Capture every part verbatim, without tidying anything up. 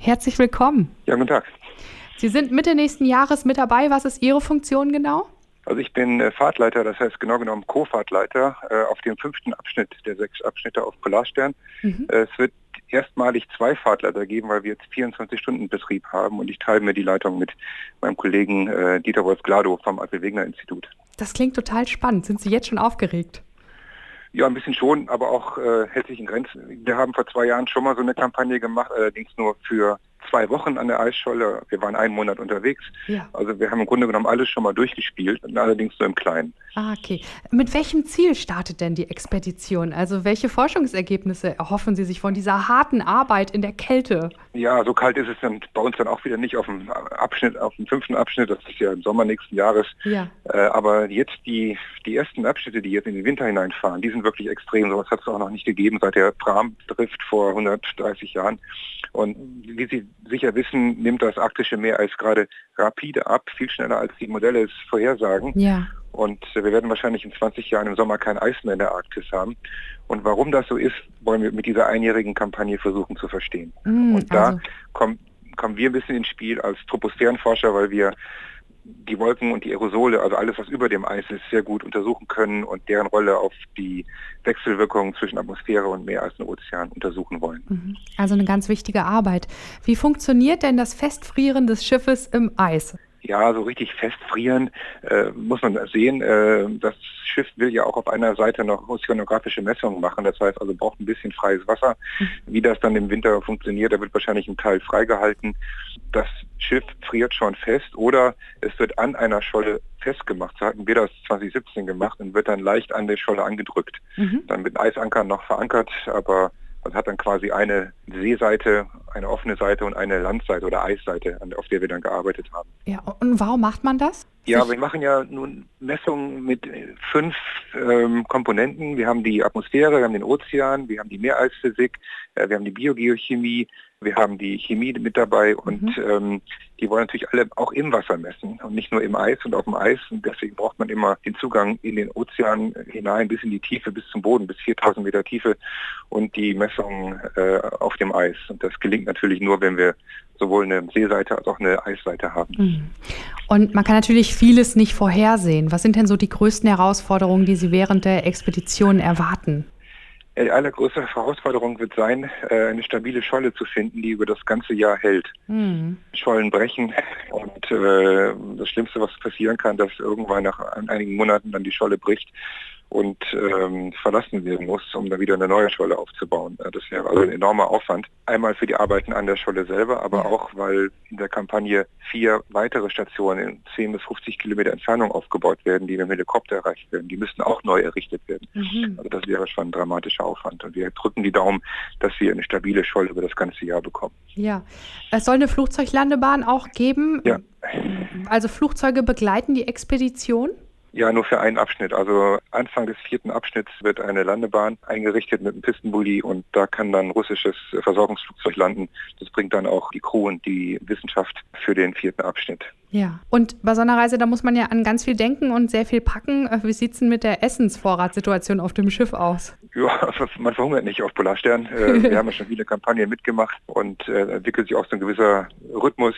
Herzlich willkommen. Ja, guten Tag. Sie sind Mitte nächsten Jahres mit dabei. Was ist Ihre Funktion genau? Also ich bin äh, Fahrtleiter, das heißt genau genommen Co-Fahrtleiter äh, auf dem fünften Abschnitt der sechs Abschnitte auf Polarstern. Mhm. Äh, es wird erstmalig zwei Fahrtleiter geben, weil wir jetzt vierundzwanzig-Stunden-Betrieb haben und ich teile mir die Leitung mit meinem Kollegen äh, Dieter Wolf-Glado vom Arthur-Wegener-Institut. Das klingt total spannend. Sind Sie jetzt schon aufgeregt? Ja, ein bisschen schon, aber auch äh, hält sich in Grenzen. Wir haben vor zwei Jahren schon mal so eine Kampagne gemacht, allerdings nur für zwei Wochen an der Eisscholle. Wir waren einen Monat unterwegs. Ja. Also wir haben im Grunde genommen alles schon mal durchgespielt, allerdings nur im Kleinen. Ah, okay. Mit welchem Ziel startet denn die Expedition? Also welche Forschungsergebnisse erhoffen Sie sich von dieser harten Arbeit in der Kälte? Ja, so kalt ist es dann bei uns dann auch wieder nicht auf dem Abschnitt, auf dem fünften Abschnitt. Das ist ja im Sommer nächsten Jahres. Ja. Äh, aber jetzt die, die ersten Abschnitte, die jetzt in den Winter hineinfahren, die sind wirklich extrem. So etwas hat es auch noch nicht gegeben seit der Pram-Drift vor hundertdreißig Jahren. Und wie Sie sicher wissen, nimmt das arktische Meereis gerade rapide ab, viel schneller als die Modelle es vorhersagen. Ja. Und wir werden wahrscheinlich in zwanzig Jahren im Sommer kein Eis mehr in der Arktis haben. Und warum das so ist, wollen wir mit dieser einjährigen Kampagne versuchen zu verstehen. Mm, und da also. kommen, kommen wir ein bisschen ins Spiel als Troposphärenforscher, weil wir die Wolken und die Aerosole, also alles, was über dem Eis ist, sehr gut untersuchen können und deren Rolle auf die Wechselwirkungen zwischen Atmosphäre und Meereis und Ozean untersuchen wollen. Also eine ganz wichtige Arbeit. Wie funktioniert denn das Festfrieren des Schiffes im Eis? Ja, so richtig festfrieren äh, muss man sehen. Äh, das Schiff will ja auch auf einer Seite noch ozeanografische Messungen machen. Das heißt also, braucht ein bisschen freies Wasser. Mhm. Wie das dann im Winter funktioniert, da wird wahrscheinlich ein Teil freigehalten. Das Schiff friert schon fest oder es wird an einer Scholle festgemacht. So hatten wir das zwanzig siebzehn gemacht und wird dann leicht an der Scholle angedrückt. Mhm. Dann mit Eisankern noch verankert, aber man hat dann quasi eine Seeseite, eine offene Seite und eine Landseite oder Eisseite, auf der wir dann gearbeitet haben. Ja, und warum macht man das? Ja, wir machen ja nun Messungen mit fünf ähm, Komponenten. Wir haben die Atmosphäre, wir haben den Ozean, wir haben die Meereisphysik, äh, wir haben die Biogeochemie, wir haben die Chemie mit dabei und mhm. ähm, die wollen natürlich alle auch im Wasser messen und nicht nur im Eis und auf dem Eis. Und deswegen braucht man immer den Zugang in den Ozean hinein, bis in die Tiefe, bis zum Boden, bis viertausend Meter Tiefe und die Messungen äh, auf dem Eis. Und das gelingt natürlich nur, wenn wir sowohl eine Seeseite als auch eine Eisseite haben. Mhm. Und man kann natürlich vieles nicht vorhersehen. Was sind denn so die größten Herausforderungen, die Sie während der Expedition erwarten? Die allergrößte Herausforderung wird sein, eine stabile Scholle zu finden, die über das ganze Jahr hält. Mhm. Schollen brechen und äh, das Schlimmste, was passieren kann, dass irgendwann nach einigen Monaten dann die Scholle bricht und ähm, verlassen werden muss, um dann wieder eine neue Scholle aufzubauen. Das wäre also ein enormer Aufwand. Einmal für die Arbeiten an der Scholle selber, aber auch, weil in der Kampagne vier weitere Stationen in zehn bis fünfzig Kilometer Entfernung aufgebaut werden, die mit dem Helikopter erreicht werden. Die müssten auch neu errichtet werden. Mhm. Also das wäre schon ein dramatischer Aufwand. Und wir drücken die Daumen, dass wir eine stabile Scholle über das ganze Jahr bekommen. Ja, es soll eine Flugzeuglandebahn auch geben. Ja. Also Flugzeuge begleiten die Expedition? Ja, nur für einen Abschnitt. Also Anfang des vierten Abschnitts wird eine Landebahn eingerichtet mit einem Pistenbully und da kann dann russisches Versorgungsflugzeug landen. Das bringt dann auch die Crew und die Wissenschaft für den vierten Abschnitt. Ja, und bei so einer Reise, da muss man ja an ganz viel denken und sehr viel packen. Wie sieht es denn mit der Essensvorratssituation auf dem Schiff aus? Ja, man verhungert nicht auf Polarstern. Wir haben ja schon viele Kampagnen mitgemacht und entwickelt sich auch so ein gewisser Rhythmus.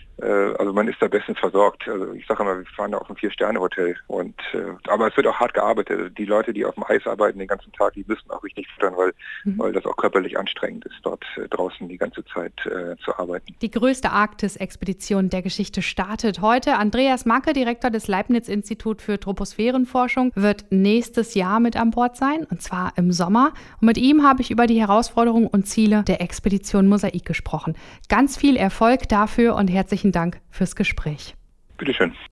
Also man ist da bestens versorgt. Also ich sage immer, wir fahren da auf ein Vier-Sterne-Hotel. Und äh, aber es wird auch hart gearbeitet. Also die Leute, die auf dem Eis arbeiten den ganzen Tag, die müssen auch richtig füttern, weil, mhm. weil das auch körperlich anstrengend ist, dort äh, draußen die ganze Zeit äh, zu arbeiten. Die größte Arktis-Expedition der Geschichte startet heute. Andreas Macke, Direktor des Leibniz-Institut für Troposphärenforschung, wird nächstes Jahr mit an Bord sein, und zwar im Sommer. Und mit ihm habe ich über die Herausforderungen und Ziele der Expedition Mosaik gesprochen. Ganz viel Erfolg dafür und herzlichen Dank fürs Gespräch. Bitteschön.